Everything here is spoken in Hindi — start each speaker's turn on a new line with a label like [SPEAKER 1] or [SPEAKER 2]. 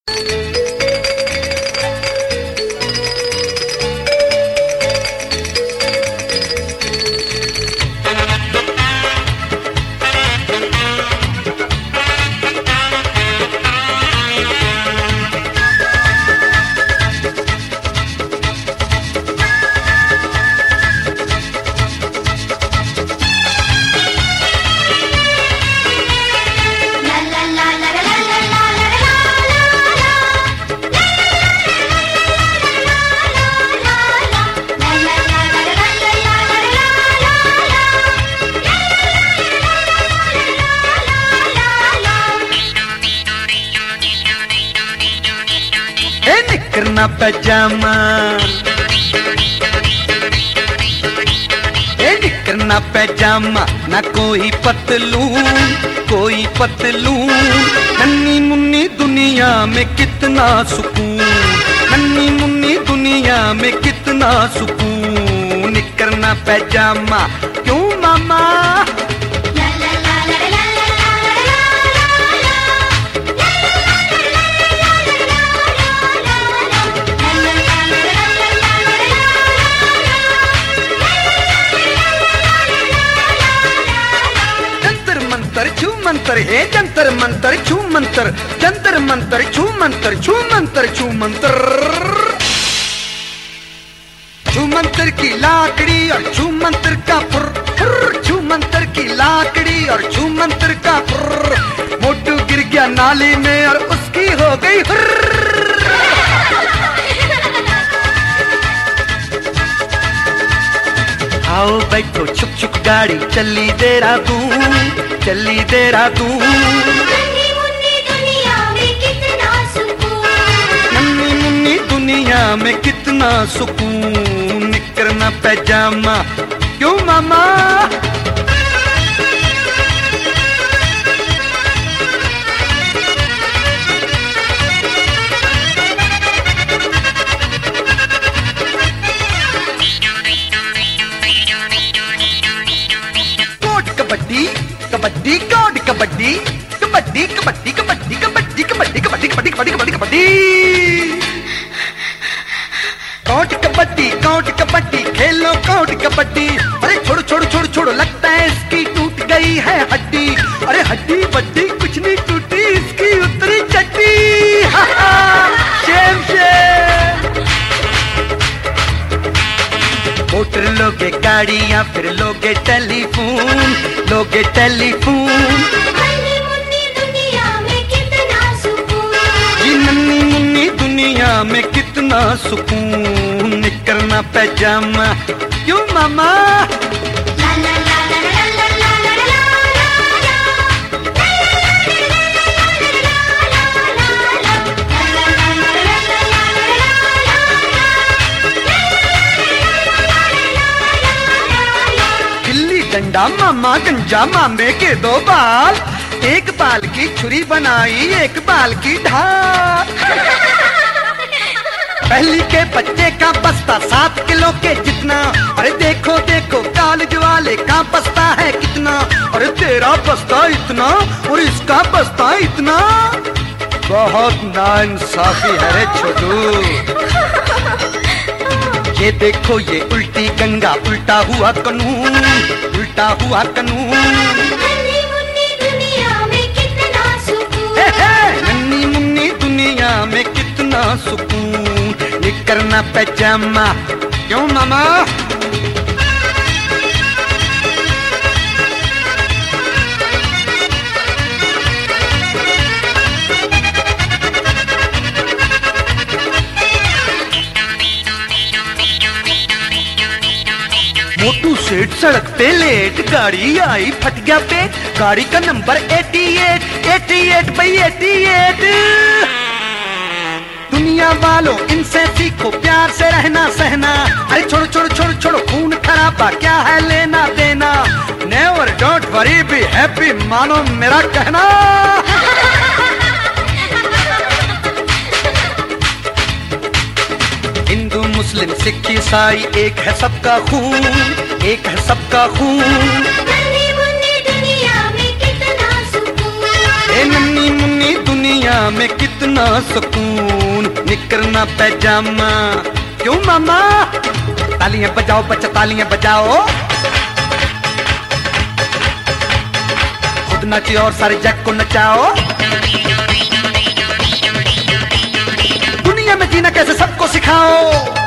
[SPEAKER 1] निकरना पैजामा, निकरना पैजामा, ना कोई पतलून, कोई पतलून। नन्ही मुन्नी दुनिया में कितना सुकून, नन्ही मुन्नी दुनिया में कितना सुकून। निकरना पैजामा क्यों मामा? छू मंतर है जंतर मंतर छू मंतर, जंतर मंतर छू मंतर, छू मंतर छू मंतर। छू मंतर की लाकड़ी और छू मंतर का फुर फुर, छू मंतर की लाकड़ी और छू मंतर का फुर। मोटू गिर गया नाली में और उसकी हो गई हुर्र। आओ बैठो छुक छुक गाड़ी चली देहरादून, चली देहरादून।
[SPEAKER 2] नन्ही मुन्नी दुनिया में कितना सुकून,
[SPEAKER 1] नन्ही मुन्नी दुनिया में कितना सुकून। निकरना पैजामा क्यों मामा? कबड्डी कबड्डी कौड कबड्डी, कबड्डी कबड्डी कबड्डी कबड्डी कबड्डी कबड्डी कबड्डी कबड्डी कबड्डी कबड्डी। कौड कबड्डी कौड कबड्डी खेलो कौड कबड्डी। अरे छोड़ो छोड़ो छोड़ो छोड़ो, लगता है इसकी टूट गई है हड्डी। अरे हड्डी बड्डी कुछ नहीं टूटी, इसकी उतरी चड्डी। Shem Shem. मोटर लोगे गाड़ियां फिर लोगे टेलीफोन, लोगे टेलीफोन।
[SPEAKER 2] नन्ही मुन्नी दुनिया में कितना सुकून,
[SPEAKER 1] ये नन्ही मुन्नी दुनिया में कितना सुकून। निकरना पैजामा क्यों मामा?
[SPEAKER 2] ला ला ला ला ला ला ला ला ला
[SPEAKER 1] डंडा मामा गंजा मामे के दो बाल, एक बाल की छुरी बनाई एक बाल की ढाल। पहली के बच्चे का बस्ता 7 किलो के जितना। अरे देखो देखो कॉलेज वाले का बस्ता है कितना। अरे तेरा बस्ता इतना और इसका बस्ता इतना। बहुत नाइंसाफी है रे छोटू। ये देखो ये उल्टी गंगा उल्टा हुआ कानून, उल्टा हुआ कानून।
[SPEAKER 2] नन्ही मुन्नी दुनिया में कितना सुकून,
[SPEAKER 1] नन्ही मुन्नी दुनिया में कितना सुकून। निकरना पैजामा क्यों मामा? मोटू सेठ सड़क पे लेट, गाड़ी आई फट गया पेट। गाड़ी का नंबर 88, 88 by 88। दुनिया वालों इनसे सीखो प्यार से रहना सहना। अरे छोड़ो छोड़ो छोड़ो छोड़ो खून खराबा क्या है लेना देना। Never don't worry be happy मानो मेरा कहना। हिंदू मुस्लिम सिख ईसाई एक है सबका खून, एक है सबका खून।
[SPEAKER 2] नन्ही मुन्नी दुनिया में कितना सुकून,
[SPEAKER 1] नन्ही मुन्नी दुनिया में कितना कितना सुकून निकरना पैजामा। क्यों मामा? तालियां बजाओ बच्चा तालियां बजाओ, खुद नाचे और सारे जग को नचाओ। दुनिया में जीना कैसे सबको सिखाओ।